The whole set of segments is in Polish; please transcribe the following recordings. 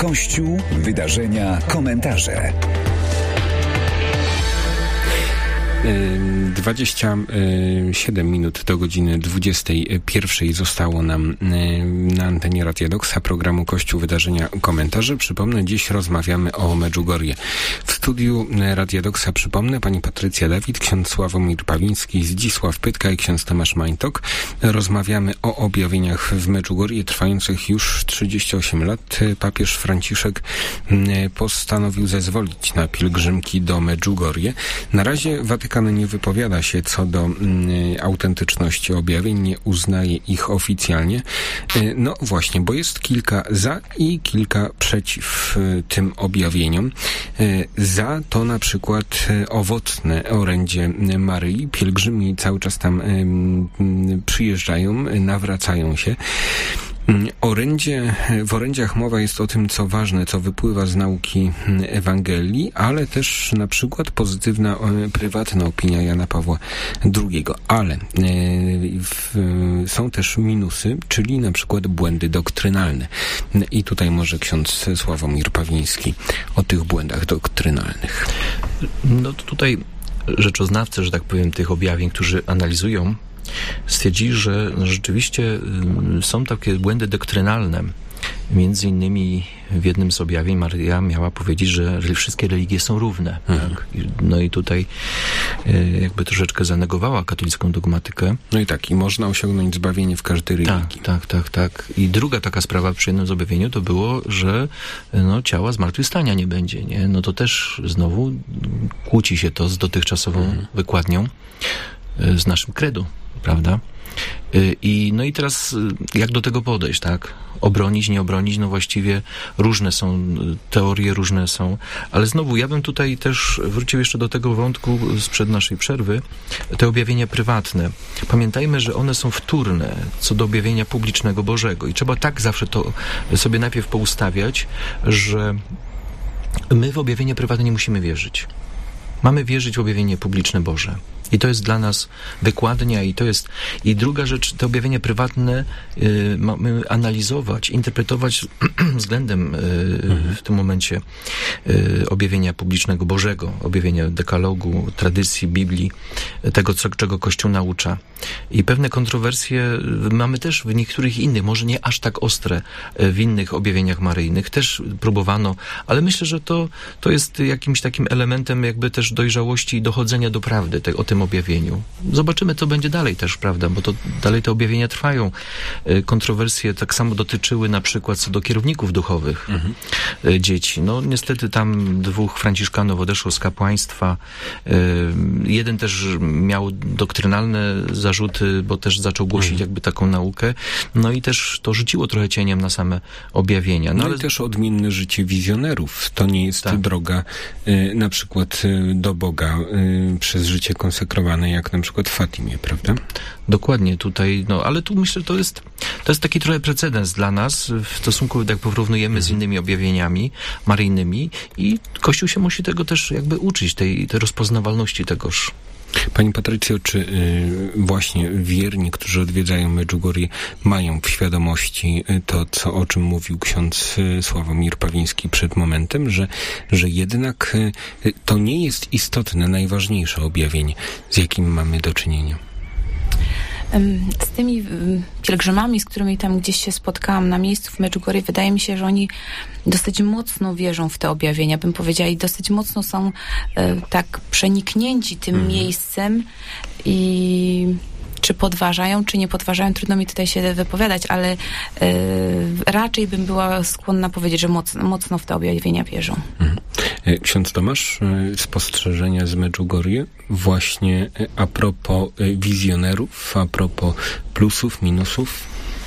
Kościół, wydarzenia, komentarze. 27 minut do godziny 21 zostało nam na antenie Radia Doksa programu Kościół, wydarzenia, komentarze. Przypomnę, dziś rozmawiamy o Medjugorje. W studiu Radia Doksa, przypomnę, pani Patrycja Dawid, ksiądz Sławomir Pawliński, Zdzisław Pytka i ksiądz Tomasz Majntok. Rozmawiamy o objawieniach w Medjugorje trwających już 38 lat. Papież Franciszek postanowił zezwolić na pielgrzymki do Medjugorje. Na razie Watykan nie wypowiada się co do autentyczności objawień, nie uznaje ich oficjalnie. No właśnie, bo jest kilka za i kilka przeciw tym objawieniom. Za to na przykład owocne orędzie Maryi. Pielgrzymi cały czas tam przyjeżdżają, nawracają się. W orędziach mowa jest o tym, co ważne, co wypływa z nauki Ewangelii, ale też na przykład pozytywna, prywatna opinia Jana Pawła II. Ale są też minusy, czyli na przykład błędy doktrynalne. I tutaj może ksiądz Sławomir Pawliński o tych błędach doktrynalnych. No to tutaj rzeczoznawcy, że tak powiem, tych objawień, którzy analizują, stwierdzili, że rzeczywiście są takie błędy doktrynalne. Między innymi w jednym z objawień Maryja miała powiedzieć, że wszystkie religie są równe. Tak? No i tutaj jakby troszeczkę zanegowała katolicką dogmatykę. No i tak, i można osiągnąć zbawienie w każdej religii. Tak. I druga taka sprawa przy jednym z objawieniu to było, że ciała zmartwychwstania nie będzie. Nie? No to też znowu kłóci się to z dotychczasową wykładnią, z naszym credo, prawda? I teraz jak do tego podejść, tak? Obronić, nie obronić, no właściwie różne są teorie, różne są, ale znowu ja bym tutaj też wrócił jeszcze do tego wątku sprzed naszej przerwy, te objawienia prywatne. Pamiętajmy, że one są wtórne co do objawienia publicznego Bożego i trzeba tak zawsze to sobie najpierw poustawiać, że my w objawienie prywatne nie musimy wierzyć. Mamy wierzyć w objawienie publiczne Boże. I to jest dla nas wykładnia i druga rzecz, te objawienia prywatne mamy analizować, interpretować względem w tym momencie objawienia publicznego Bożego, objawienia dekalogu, tradycji, Biblii, tego, czego Kościół naucza. I pewne kontrowersje mamy też w niektórych innych, może nie aż tak ostre w innych objawieniach maryjnych, też próbowano, ale myślę, że to jest jakimś takim elementem jakby też dojrzałości i dochodzenia do prawdy o tym objawieniu. Zobaczymy, co będzie dalej też, prawda, bo to dalej te objawienia trwają. Kontrowersje tak samo dotyczyły na przykład co do kierowników duchowych dzieci. No niestety tam 2 franciszkanów odeszło z kapłaństwa. Jeden też miał doktrynalne zarzuty, bo też zaczął głosić jakby taką naukę. No i też to rzuciło trochę cieniem na same objawienia. No ale i też odmienne życie wizjonerów. To nie jest droga na przykład do Boga przez życie konsekrowane, jak na przykład w Fatimie, prawda? Dokładnie tutaj, ale tu myślę, że to jest taki trochę precedens dla nas w stosunku, jak porównujemy z innymi objawieniami maryjnymi i Kościół się musi tego też jakby uczyć, tej rozpoznawalności tegoż. Pani Patrycjo, czy właśnie wierni, którzy odwiedzają Medjugorje, mają w świadomości to, o czym mówił ksiądz Sławomir Pawliński przed momentem, że jednak to nie jest istotne, najważniejsze objawienie, z jakim mamy do czynienia? Z tymi pielgrzymami, z którymi tam gdzieś się spotkałam na miejscu w Medjugorje, wydaje mi się, że oni dosyć mocno wierzą w te objawienia, bym powiedziała, i dosyć mocno są tak przeniknięci tym miejscem i czy podważają, czy nie podważają, trudno mi tutaj się wypowiadać, ale raczej bym była skłonna powiedzieć, że mocno w te objawienia wierzą. Ksiądz Tomasz, spostrzeżenia z Medjugorje właśnie a propos wizjonerów, a propos plusów, minusów?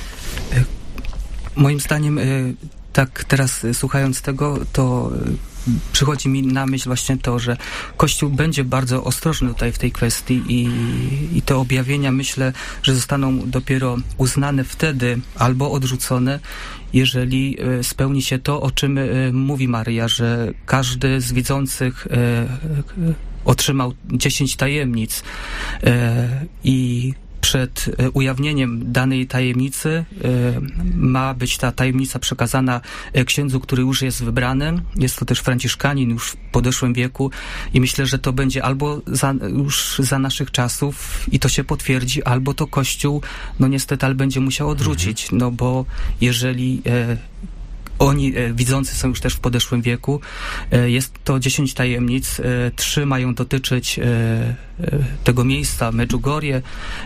Moim zdaniem, tak teraz słuchając tego, to przychodzi mi na myśl właśnie to, że Kościół będzie bardzo ostrożny tutaj w tej kwestii i te objawienia, myślę, że zostaną dopiero uznane wtedy albo odrzucone, jeżeli spełni się to, o czym mówi Maryja, że każdy z widzących otrzymał 10 tajemnic i przed ujawnieniem danej tajemnicy ma być ta tajemnica przekazana księdzu, który już jest wybrany. Jest to też franciszkanin już w podeszłym wieku i myślę, że to będzie albo już za naszych czasów i to się potwierdzi, albo to Kościół, no niestety, ale będzie musiał odrzucić, no bo jeżeli oni widzący są już też w podeszłym wieku. Jest to 10 tajemnic. 3 mają dotyczyć tego miejsca, Medjugorje.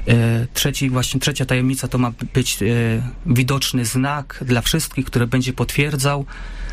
Trzecia tajemnica to ma być widoczny znak dla wszystkich, który będzie potwierdzał.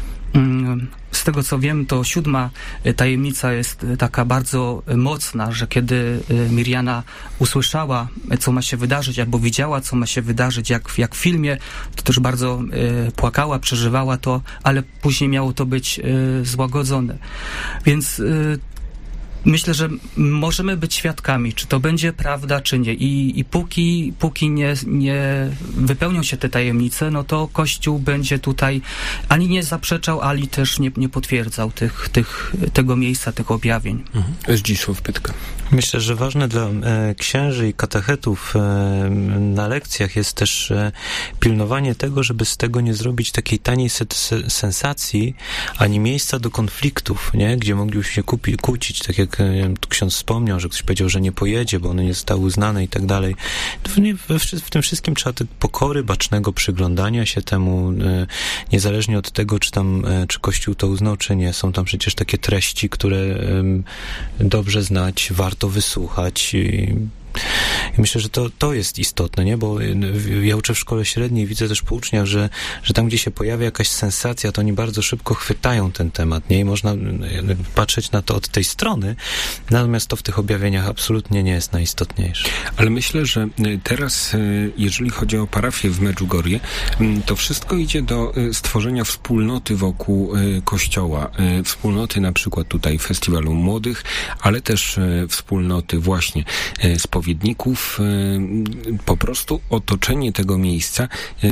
Z tego co wiem, to 7. tajemnica jest taka bardzo mocna, że kiedy Mirjana usłyszała, co ma się wydarzyć, albo widziała, co ma się wydarzyć, jak w filmie, to też bardzo płakała, przeżywała to, ale później miało to być złagodzone. Więc myślę, że możemy być świadkami, czy to będzie prawda, czy nie. I póki nie wypełnią się te tajemnice, no to Kościół będzie tutaj ani nie zaprzeczał, ani też nie potwierdzał tego miejsca, tych objawień. Zdzisław Pytka. Myślę, że ważne dla księży i katechetów na lekcjach jest też pilnowanie tego, żeby z tego nie zrobić takiej taniej sensacji, ani miejsca do konfliktów, nie? Gdzie moglibyśmy się kłócić, tak jak ksiądz wspomniał, że ktoś powiedział, że nie pojedzie, bo one nie zostały uznane i tak dalej. W tym wszystkim trzeba tej pokory, bacznego przyglądania się temu, niezależnie od tego, czy Kościół to uznał, czy nie. Są tam przecież takie treści, które dobrze znać, warto wysłuchać i myślę, że to jest istotne, nie? Bo ja uczę w szkole średniej, widzę też po uczniach, że tam, gdzie się pojawia jakaś sensacja, to oni bardzo szybko chwytają ten temat, nie? I można patrzeć na to od tej strony, natomiast to w tych objawieniach absolutnie nie jest najistotniejsze. Ale myślę, że teraz, jeżeli chodzi o parafię w Medjugorje, to wszystko idzie do stworzenia wspólnoty wokół Kościoła. Wspólnoty na przykład tutaj Festiwalu Młodych, ale też wspólnoty właśnie spowiedników, po prostu otoczenie tego miejsca,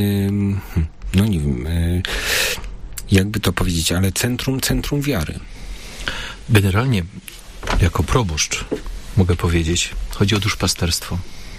no nie wiem, jakby to powiedzieć, ale centrum wiary. Generalnie, jako proboszcz, mogę powiedzieć, chodzi o duszpasterstwo.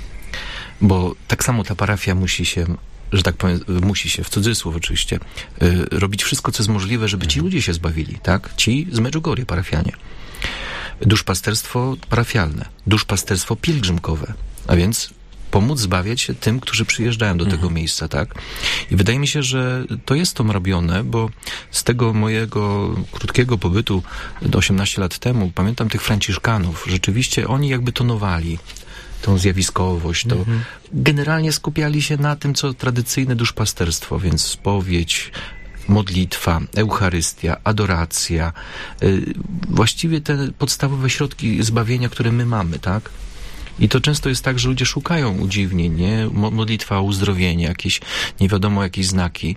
Bo tak samo ta parafia musi się, że tak powiem, w cudzysłów oczywiście, robić wszystko, co jest możliwe, żeby ci ludzie się zbawili, tak? Ci z Medjugorje parafianie. Duszpasterstwo parafialne, duszpasterstwo pielgrzymkowe, a więc pomóc zbawiać się tym, którzy przyjeżdżają do tego miejsca, tak? I wydaje mi się, że to jest to robione, bo z tego mojego krótkiego pobytu 18 lat temu, pamiętam tych franciszkanów, rzeczywiście oni jakby tonowali tą zjawiskowość, to generalnie skupiali się na tym, co tradycyjne duszpasterstwo, więc spowiedź, modlitwa, Eucharystia, adoracja, właściwie te podstawowe środki zbawienia, które my mamy, tak? I to często jest tak, że ludzie szukają udziwnień, nie? Modlitwa o uzdrowienie, jakieś, nie wiadomo, jakieś znaki.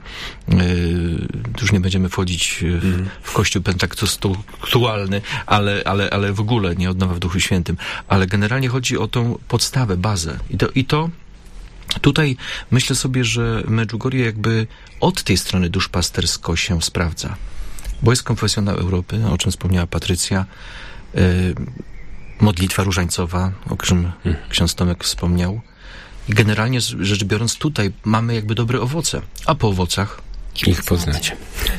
Już nie będziemy wchodzić w Kościół pentakostalny, ale w ogóle nie od nowa w Duchu Świętym. Ale generalnie chodzi o tą podstawę, bazę. I to tutaj myślę sobie, że Medjugorje jakby od tej strony duszpastersko się sprawdza. Bo jest konfesjonał Europy, o czym wspomniała Patrycja, modlitwa różańcowa, o czym ksiądz Tomek wspomniał. I generalnie rzecz biorąc tutaj mamy jakby dobre owoce, a po owocach ich poznacie.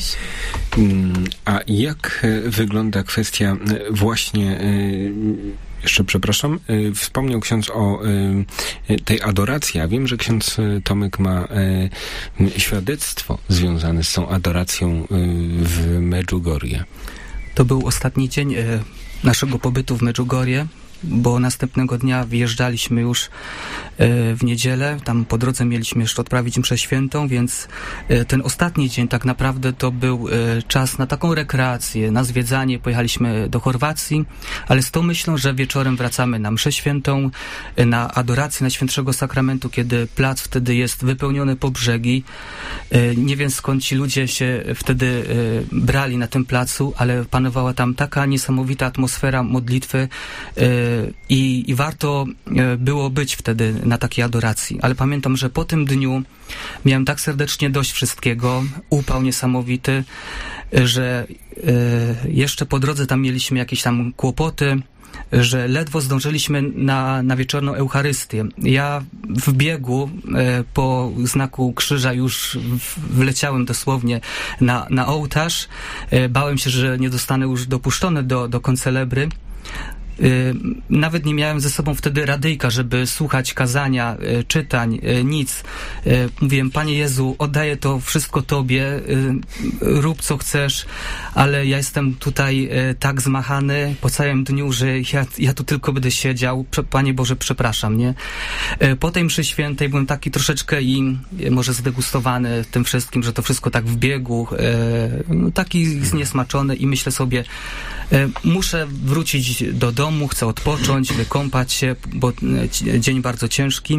A jak wygląda kwestia właśnie, jeszcze przepraszam, wspomniał ksiądz o tej adoracji. Ja wiem, że ksiądz Tomek ma świadectwo związane z tą adoracją w Medjugorje. To był ostatni dzień naszego pobytu w Medjugorje, bo następnego dnia wyjeżdżaliśmy już w niedzielę. Tam po drodze mieliśmy jeszcze odprawić mszę świętą, więc ten ostatni dzień tak naprawdę to był czas na taką rekreację, na zwiedzanie. Pojechaliśmy do Chorwacji, ale z tą myślą, że wieczorem wracamy na mszę świętą, na adorację Najświętszego Sakramentu, kiedy plac wtedy jest wypełniony po brzegi. Nie wiem, skąd ci ludzie się wtedy brali na tym placu, ale panowała tam taka niesamowita atmosfera modlitwy, i warto było być wtedy na takiej adoracji. Ale pamiętam, że po tym dniu miałem tak serdecznie dość wszystkiego, upał niesamowity, że jeszcze po drodze tam mieliśmy jakieś tam kłopoty, że ledwo zdążyliśmy na wieczorną Eucharystię. Ja w biegu po znaku krzyża już wleciałem dosłownie na ołtarz. Bałem się, że nie zostanę już dopuszczony do koncelebry. Nawet nie miałem ze sobą wtedy radyjka, żeby słuchać kazania, czytań, nic. Mówiłem, Panie Jezu, oddaję to wszystko Tobie, rób co chcesz, ale ja jestem tutaj tak zmachany po całym dniu, że ja tu tylko będę siedział. Panie Boże, przepraszam, nie? Po tej mszy świętej byłem taki troszeczkę i może zdegustowany tym wszystkim, że to wszystko tak w biegu, taki zniesmaczony i myślę sobie, muszę wrócić do domu, chcę odpocząć, wykąpać się, bo dzień bardzo ciężki.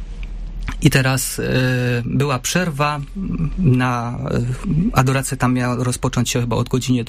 I teraz była przerwa na adoracja, tam miała rozpocząć się chyba od godziny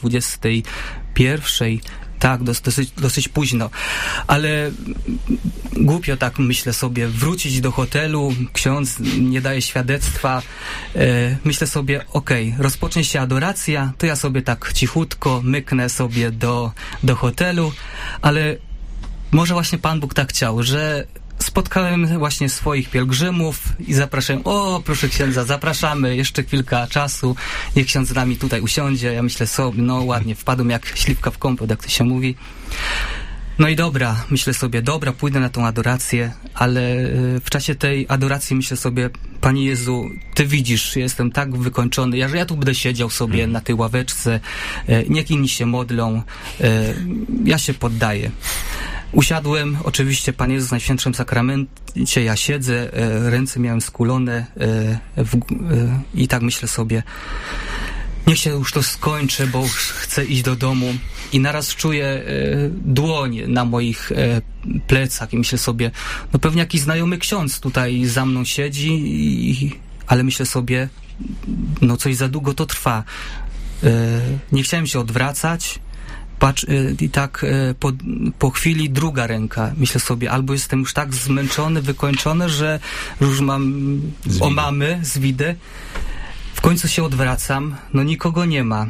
21. Tak, dosyć późno. Ale głupio tak myślę sobie, wrócić do hotelu, ksiądz nie daje świadectwa. Myślę sobie, rozpocznie się adoracja, to ja sobie tak cichutko myknę sobie do hotelu, ale może właśnie Pan Bóg tak chciał, że spotkałem właśnie swoich pielgrzymów i zapraszałem, proszę księdza, zapraszamy, jeszcze chwilkę czasu, niech ksiądz z nami tutaj usiądzie. Ja myślę sobie, ładnie, wpadłem jak śliwka w kompot, jak to się mówi. No i myślę sobie, pójdę na tą adorację, ale w czasie tej adoracji myślę sobie, Panie Jezu, Ty widzisz, jestem tak wykończony, ja tu będę siedział sobie na tej ławeczce, niech inni się modlą, ja się poddaję. Usiadłem, oczywiście Pan Jezus w Najświętszym Sakramencie, ja siedzę, ręce miałem skulone i tak myślę sobie, niech się już to skończy, bo już chcę iść do domu. I naraz czuję dłoń na moich plecach i myślę sobie, pewnie jakiś znajomy ksiądz tutaj za mną siedzi, ale myślę sobie, coś za długo to trwa. Nie chciałem się odwracać. I tak po chwili druga ręka. Myślę sobie, albo jestem już tak zmęczony, wykończony, że już mam omamy, zwidy. W końcu się odwracam, nikogo nie ma.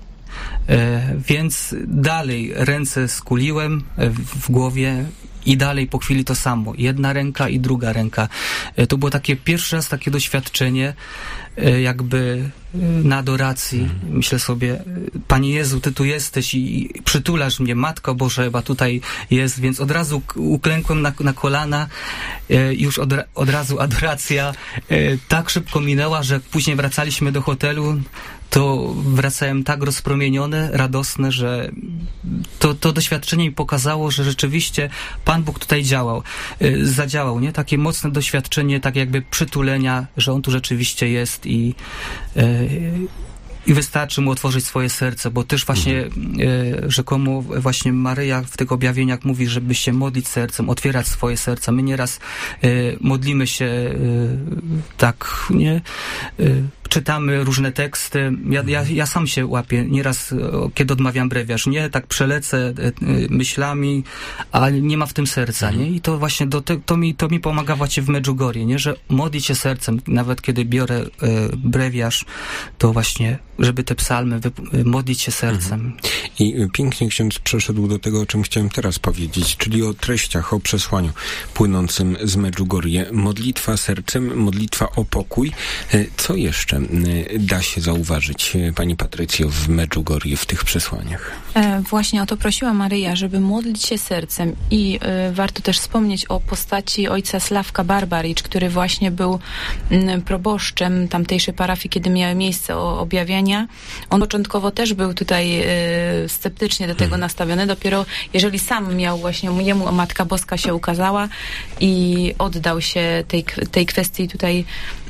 Więc dalej ręce skuliłem w głowie i dalej po chwili to samo. Jedna ręka i druga ręka. To było pierwszy raz takie doświadczenie jakby na adoracji. Myślę sobie, Panie Jezu, Ty tu jesteś i przytulasz mnie, Matko Boża chyba tutaj jest, więc od razu uklękłem na kolana, już od razu adoracja tak szybko minęła, że później wracaliśmy do hotelu, to wracałem tak rozpromieniony, radosny, że to doświadczenie mi pokazało, że rzeczywiście Pan Bóg tutaj zadziałał, nie? Takie mocne doświadczenie, tak jakby przytulenia, że On tu rzeczywiście jest i wystarczy mu otworzyć swoje serce, bo też właśnie rzekomo właśnie Maryja w tych objawieniach mówi, żeby się modlić sercem, otwierać swoje serca. My nieraz modlimy się tak, nie? Czytamy różne teksty. Ja sam się łapię nieraz, kiedy odmawiam brewiarz, nie? Tak przelecę myślami, a nie ma w tym serca, nie? I to właśnie to mi pomaga właśnie w Medjugorje, nie? Że modlić się sercem, nawet kiedy biorę brewiarz, to właśnie, żeby te psalmy modlić się sercem. I pięknie ksiądz przeszedł do tego, o czym chciałem teraz powiedzieć, czyli o treściach, o przesłaniu płynącym z Medjugorje. Modlitwa sercem, modlitwa o pokój. Co jeszcze da się zauważyć, Pani Patrycjo, w Medjugorje, w tych przesłaniach? Właśnie o to prosiła Maryja, żeby modlić się sercem i warto też wspomnieć o postaci ojca Sławka Barbaricz, który właśnie był proboszczem tamtejszej parafii, kiedy miały miejsce objawienia. On początkowo też był tutaj sceptycznie do tego nastawiony, dopiero jeżeli sam miał właśnie, jemu Matka Boska się ukazała i oddał się tej kwestii tutaj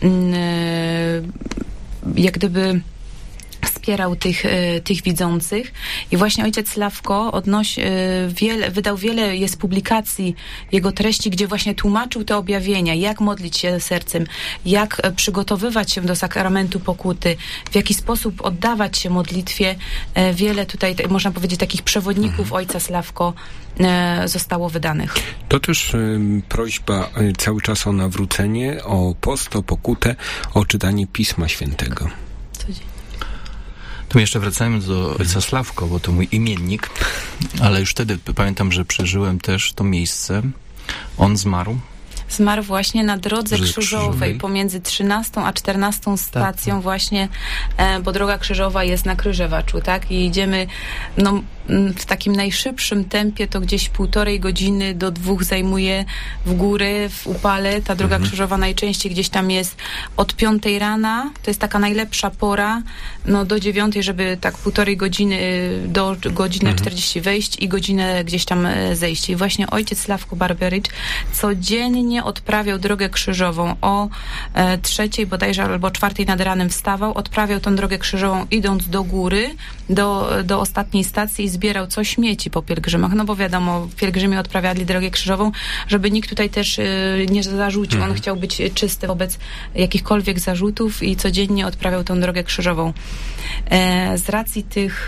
jak gdyby wspierał tych widzących i właśnie ojciec Sławko wydał wiele jest publikacji jego treści, gdzie właśnie tłumaczył te objawienia, jak modlić się sercem, jak przygotowywać się do sakramentu pokuty, w jaki sposób oddawać się modlitwie. Wiele tutaj, można powiedzieć, takich przewodników ojca Sławko zostało wydanych. To też prośba cały czas o nawrócenie, o post, o pokutę, o czytanie Pisma Świętego. Codziennie. To jeszcze wracając do ojca Sławko, bo to mój imiennik, ale już wtedy pamiętam, że przeżyłem też to miejsce. On zmarł. Zmarł właśnie na drodze krzyżowej pomiędzy 13 a 14 stacją właśnie, bo droga krzyżowa jest na Kryżewaczu, tak? I idziemy w takim najszybszym tempie, to gdzieś 1,5 godziny do 2 zajmuje w góry, w upale. Ta droga krzyżowa najczęściej gdzieś tam jest od 5 rana, to jest taka najlepsza pora, do 9, żeby tak 1,5 godziny do godziny 40 wejść i godzinę gdzieś tam zejść. I właśnie ojciec Sławko Barberycz codziennie odprawiał drogę krzyżową o 3 bodajże albo 4 nad ranem wstawał, odprawiał tą drogę krzyżową idąc do góry, do ostatniej stacji i zbierał co śmieci po pielgrzymach, bo wiadomo, pielgrzymi odprawiali drogę krzyżową, żeby nikt tutaj też nie zarzucił. On chciał być czysty wobec jakichkolwiek zarzutów i codziennie odprawiał tą drogę krzyżową. Z racji tych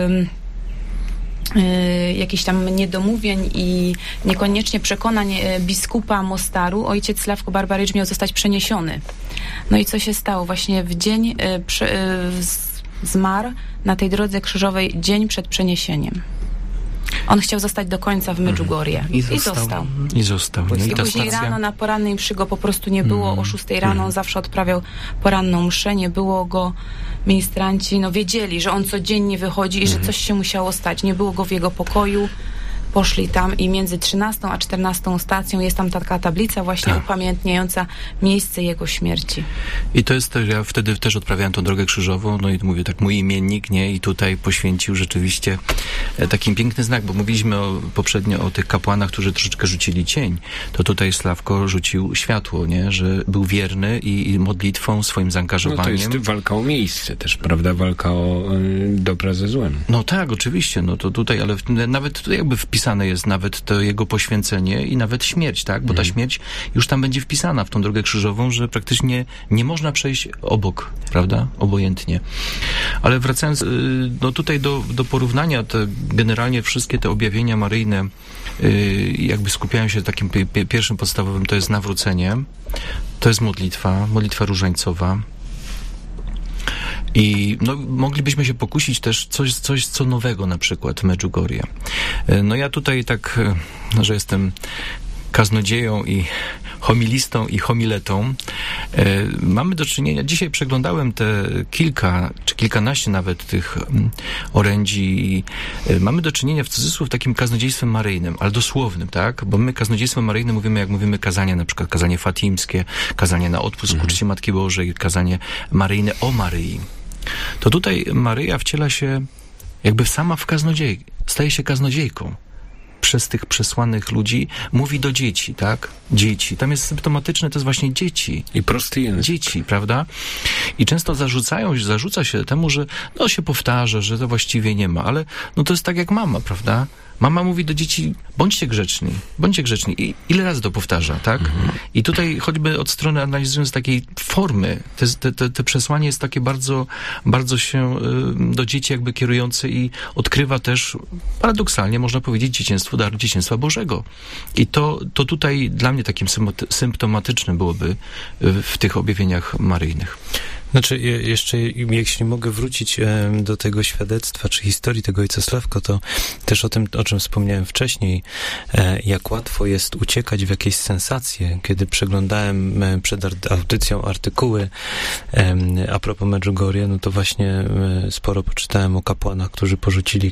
jakichś tam niedomówień i niekoniecznie przekonań biskupa Mostaru, ojciec Sławko Barbarycz miał zostać przeniesiony. No i co się stało? Właśnie w dzień zmarł na tej drodze krzyżowej dzień przed przeniesieniem. On chciał zostać do końca w Medjugorje. I został. No I później rano na porannej mszy go po prostu nie było. O 6 rano on zawsze odprawiał poranną mszę. Nie było go. Ministranci wiedzieli, że on codziennie wychodzi i że coś się musiało stać. Nie było go w jego pokoju. Poszli tam i między 13 a 14 stacją jest tam taka tablica właśnie upamiętniająca miejsce jego śmierci. I to jest też, ja wtedy też odprawiałem tą drogę krzyżową, i mówię tak, mój imiennik, i tutaj poświęcił rzeczywiście taki piękny znak, bo mówiliśmy poprzednio o tych kapłanach, którzy troszeczkę rzucili cień, to tutaj Sławko rzucił światło, że był wierny i modlitwą, swoim zaangażowaniem. To jest walka o miejsce też, prawda? Walka o dobra ze złem. Tak, oczywiście, to tutaj, ale nawet tutaj jakby wpisane jest nawet to jego poświęcenie i nawet śmierć, tak? Bo ta śmierć już tam będzie wpisana w tą drogę krzyżową, że praktycznie nie można przejść obok, prawda? Obojętnie. Ale wracając tutaj do porównania, generalnie wszystkie te objawienia maryjne jakby skupiają się takim pierwszym podstawowym, to jest nawrócenie, to jest modlitwa różańcowa. I moglibyśmy się pokusić też coś co nowego, na przykład Medjugorje. Ja tutaj tak, że jestem kaznodzieją i homilistą i homiletą. Mamy do czynienia, dzisiaj przeglądałem te kilka, czy kilkanaście nawet tych orędzi i mamy do czynienia w cudzysłów takim kaznodziejstwem maryjnym, ale dosłownym, tak? Bo my kaznodziejstwem maryjnym mówimy, jak mówimy kazania, na przykład kazanie fatimskie, kazanie na odpust ku czci Matki Bożej, kazanie maryjne o Maryi. To tutaj Maryja wciela się jakby sama w staje się kaznodziejką. Przez tych przesłanych ludzi mówi do dzieci, tak? Dzieci. Tam jest symptomatyczne, to jest właśnie dzieci. I prosty język. Dzieci, prawda? I często zarzuca się temu, że się powtarza, że to właściwie nie ma, ale to jest tak jak mama, prawda? Mama mówi do dzieci, bądźcie grzeczni. I ile razy to powtarza, tak? I tutaj choćby od strony analizując takiej formy, te przesłanie jest takie bardzo, bardzo się do dzieci jakby kierujące i odkrywa też, paradoksalnie można powiedzieć, dar dzieciństwa Bożego. I to tutaj dla mnie takim symptomatycznym byłoby w tych objawieniach maryjnych. Znaczy, jeszcze jeśli mogę wrócić do tego świadectwa, czy historii tego ojca Sławko, to też o czym wspomniałem wcześniej, jak łatwo jest uciekać w jakieś sensacje. Kiedy przeglądałem przed audycją artykuły a propos Medjugorje, to właśnie sporo poczytałem o kapłanach, którzy porzucili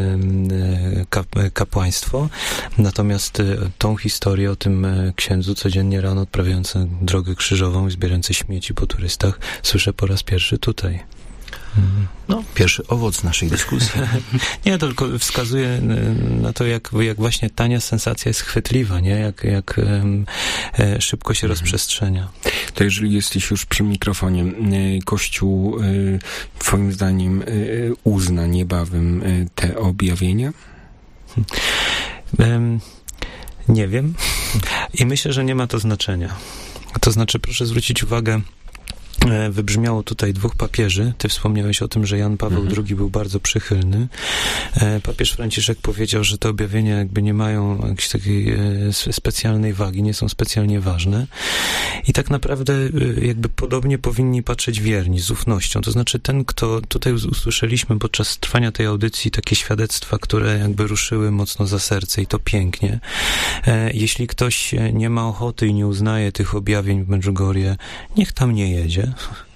kapłaństwo. Natomiast tą historię o tym księdzu codziennie rano odprawiającym drogę krzyżową i zbierającym śmieci po turystach słyszę po raz pierwszy tutaj. Pierwszy owoc naszej dyskusji. Nie, to tylko wskazuje na to, jak właśnie tania sensacja jest chwytliwa, nie? Jak szybko się rozprzestrzenia. To jeżeli jesteś już przy mikrofonie, Kościół twoim zdaniem uzna niebawem te objawienia? Nie wiem. I myślę, że nie ma to znaczenia. To znaczy, proszę zwrócić uwagę, wybrzmiało tutaj 2 papieży. Ty wspomniałeś o tym, że Jan Paweł II był bardzo przychylny. Papież Franciszek powiedział, że te objawienia jakby nie mają jakiejś takiej specjalnej wagi, nie są specjalnie ważne. I tak naprawdę jakby podobnie powinni patrzeć wierni, z ufnością. To znaczy ten, kto tutaj usłyszeliśmy podczas trwania tej audycji takie świadectwa, które jakby ruszyły mocno za serce i to pięknie. Jeśli ktoś nie ma ochoty i nie uznaje tych objawień w Medjugorje, niech tam nie jedzie.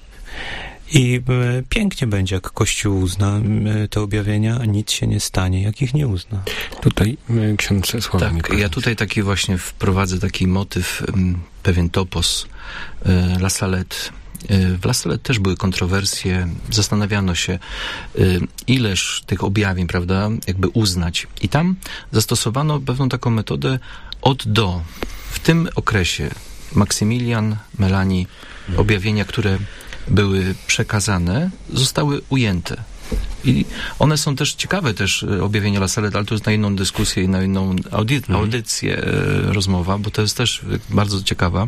I pięknie będzie, jak Kościół uzna te objawienia, a nic się nie stanie, jak ich nie uzna. Tutaj ksiądz Sławomir. Tak, ja tutaj taki właśnie wprowadzę taki motyw, pewien topos La Salette. W La Salette też były kontrowersje, zastanawiano się, ileż tych objawień, prawda, jakby uznać. I tam zastosowano pewną taką metodę od do. W tym okresie Maksymilian, Melanie, objawienia, które były przekazane, zostały ujęte. I one są też ciekawe, też objawienia La Salette, ale to jest na inną dyskusję i na inną audycję rozmowa, bo to jest też bardzo ciekawa.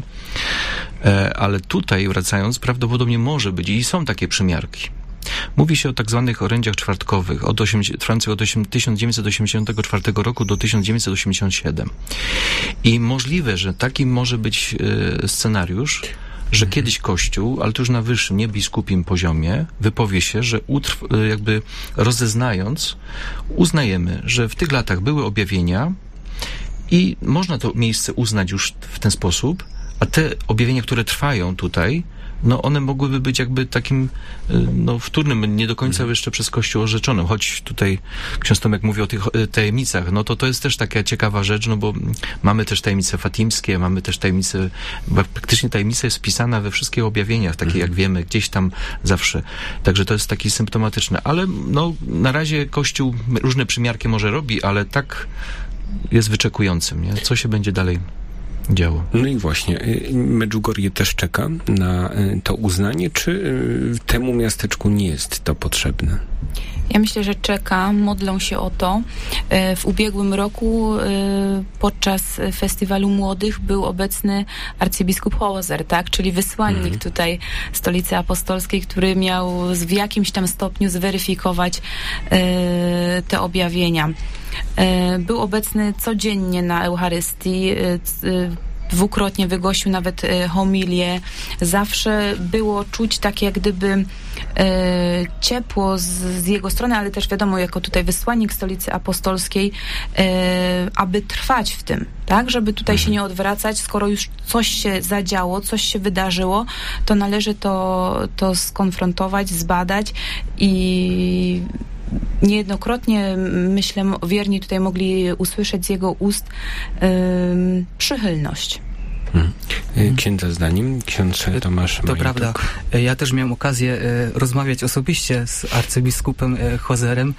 Ale tutaj, wracając, prawdopodobnie może być i są takie przymiarki. Mówi się o tak zwanych orędziach czwartkowych, trwających od 1984 roku do 1987. I możliwe, że taki może być scenariusz, że kiedyś Kościół, ale to już na wyższym, nie biskupim poziomie, wypowie się, że jakby rozeznając, uznajemy, że w tych latach były objawienia i można to miejsce uznać już w ten sposób, a te objawienia, które trwają tutaj, no one mogłyby być jakby takim, no wtórnym, nie do końca jeszcze przez Kościół orzeczonym, choć tutaj ksiądz Tomek mówi o tych tajemnicach, no to jest też taka ciekawa rzecz, no bo mamy też tajemnice fatimskie, mamy też tajemnice, praktycznie tajemnica jest wpisana we wszystkich objawieniach, takie jak wiemy, gdzieś tam zawsze, także to jest taki symptomatyczne, ale no na razie Kościół różne przymiarki może robi, ale tak jest wyczekującym, nie? Co się będzie dalej działo. No i właśnie, Medjugorje też czeka na to uznanie, czy temu miasteczku nie jest to potrzebne? Ja myślę, że czeka, modlą się o to. W ubiegłym roku podczas Festiwalu Młodych był obecny arcybiskup Hauser, tak? Czyli wysłannik tutaj Stolicy Apostolskiej, który miał w jakimś tam stopniu zweryfikować te objawienia. Był obecny codziennie na Eucharystii, dwukrotnie wygłosił nawet homilię. Zawsze było czuć tak jak gdyby ciepło z jego strony, ale też wiadomo, jako tutaj wysłannik Stolicy Apostolskiej, aby trwać w tym, tak? Żeby tutaj się nie odwracać, skoro już coś się zadziało, coś się wydarzyło, to należy to skonfrontować, zbadać i niejednokrotnie, myślę, wierni tutaj mogli usłyszeć z jego ust przychylność. Księdza zdaniem, ksiądz Tomasz To Majętuk. prawda. Ja też miałem okazję rozmawiać osobiście z arcybiskupem Hauserem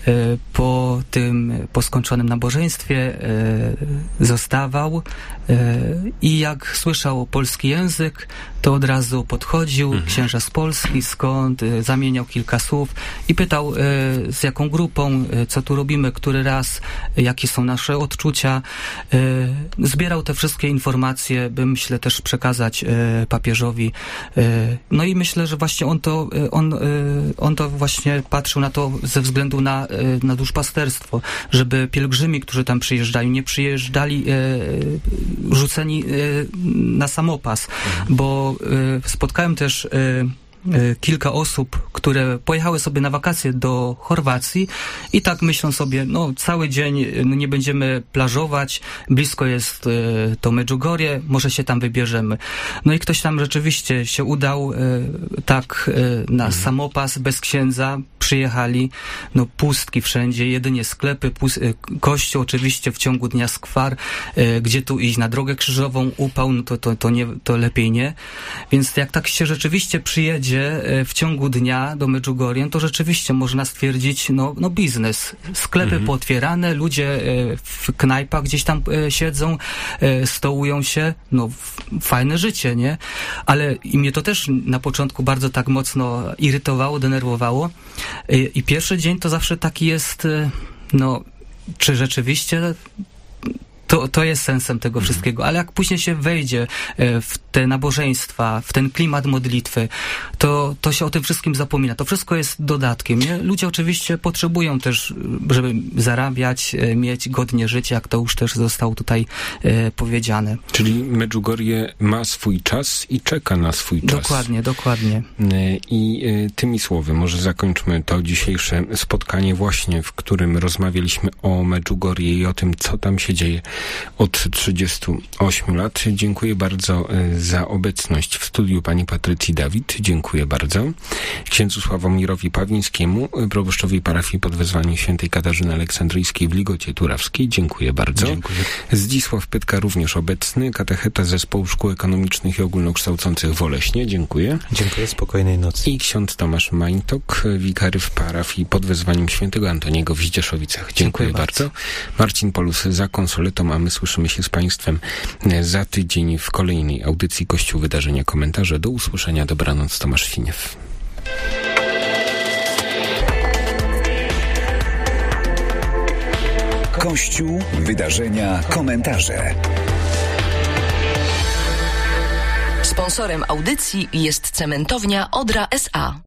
po skończonym nabożeństwie. Zostawał i jak słyszał polski język, to od razu podchodził, księża z Polski, skąd, zamieniał kilka słów i pytał, z jaką grupą, co tu robimy, który raz, jakie są nasze odczucia. Zbierał te wszystkie informacje, by myślę też przekazać papieżowi. No i myślę, że właśnie on to właśnie patrzył na to ze względu na duszpasterstwo, żeby pielgrzymi, którzy tam przyjeżdżają, nie przyjeżdżali rzuceni na samopas, bo spotkałem też kilka osób, które pojechały sobie na wakacje do Chorwacji i tak myślą sobie, no cały dzień nie będziemy plażować, blisko jest to Medjugorje, może się tam wybierzemy. No i ktoś tam rzeczywiście się udał tak na samopas, bez księdza, przyjechali, no pustki wszędzie, jedynie sklepy, kościół oczywiście w ciągu dnia skwar, gdzie tu iść na drogę krzyżową, upał, no to lepiej nie. Więc jak tak się rzeczywiście przyjedzie w ciągu dnia do Medjugorje, to rzeczywiście można stwierdzić, no biznes. Sklepy pootwierane, ludzie w knajpach gdzieś tam siedzą, stołują się, no fajne życie, nie? Ale i mnie to też na początku bardzo tak mocno irytowało, denerwowało. I pierwszy dzień to zawsze taki jest, no, czy rzeczywiście to jest sensem tego wszystkiego, ale jak później się wejdzie w te nabożeństwa, w ten klimat modlitwy, to się o tym wszystkim zapomina. To wszystko jest dodatkiem, nie? Ludzie oczywiście potrzebują też, żeby zarabiać, mieć godnie życie, jak to już też zostało tutaj powiedziane. Czyli Medjugorje ma swój czas i czeka na swój czas. Dokładnie. I tymi słowy może zakończmy to dzisiejsze spotkanie właśnie, w którym rozmawialiśmy o Medjugorje i o tym, co tam się dzieje od 38 lat. Dziękuję bardzo za obecność w studiu pani Patrycji Dawid. Dziękuję bardzo. Księdzu Sławomirowi Pawlińskiemu, proboszczowi parafii pod wezwaniem świętej Katarzyny Aleksandryjskiej w Ligocie Turawskiej. Dziękuję bardzo. Dziękuję. Zdzisław Pytka również obecny, katecheta Zespołu Szkół Ekonomicznych i Ogólnokształcących w Oleśnie. Dziękuję. Dziękuję, spokojnej nocy. I ksiądz Tomasz Mańtok, wikary w parafii pod wezwaniem świętego Antoniego w Zdzieszowicach. Dziękuję bardzo. Marcin Polus za konsoletą, a my słyszymy się z państwem za tydzień w kolejnej audycji Kościół Wydarzenia Komentarze. Do usłyszenia. Dobranoc. Tomasz Finiew. Kościół, wydarzenia, komentarze. Sponsorem audycji jest cementownia Odra S.A.